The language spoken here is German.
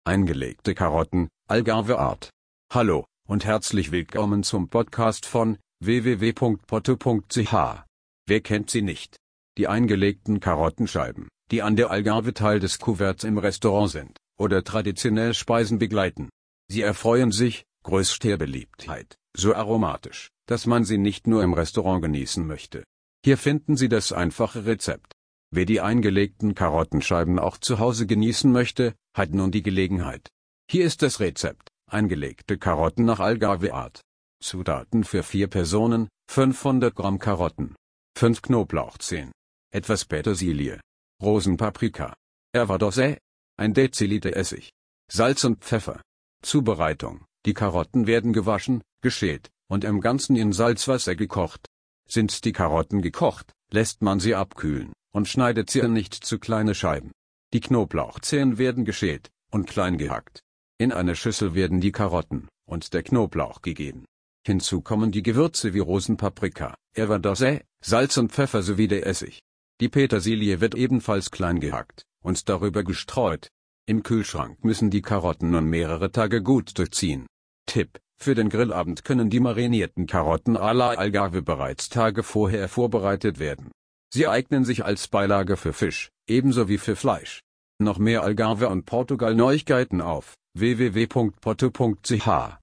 Eingelegte Karotten, Algarve-Art. Hallo und herzlich willkommen zum Podcast von www.potto.ch. Wer kennt sie nicht? Die eingelegten Karottenscheiben, die an der Algarve Teil des Kuverts im Restaurant sind, oder traditionell Speisen begleiten. Sie erfreuen sich größter Beliebtheit, so aromatisch, dass man sie nicht nur im Restaurant genießen möchte. Hier finden Sie das einfache Rezept. Wer die eingelegten Karottenscheiben auch zu Hause genießen möchte, hat nun die Gelegenheit. Hier ist das Rezept: eingelegte Karotten nach Algarve-Art. Zutaten für 4 Personen: 500 Gramm Karotten, 5 Knoblauchzehen, etwas Petersilie, Rosenpaprika, Erva doce, 1 Deziliter Essig, Salz und Pfeffer. Zubereitung: Die Karotten werden gewaschen, geschält und im Ganzen in Salzwasser gekocht. Sind die Karotten gekocht, lässt man sie abkühlen und schneidet sie in nicht zu kleine Scheiben. Die Knoblauchzehen werden geschält und klein gehackt. In eine Schüssel werden die Karotten und der Knoblauch gegeben. Hinzu kommen die Gewürze wie Rosenpaprika, Erva doce, Salz und Pfeffer sowie der Essig. Die Petersilie wird ebenfalls klein gehackt und darüber gestreut. Im Kühlschrank müssen die Karotten nun mehrere Tage gut durchziehen. Tipp: Für den Grillabend können die marinierten Karotten à la Algarve bereits Tage vorher vorbereitet werden. Sie eignen sich als Beilage für Fisch, ebenso wie für Fleisch. Noch mehr Algarve und Portugal Neuigkeiten auf www.potto.ch.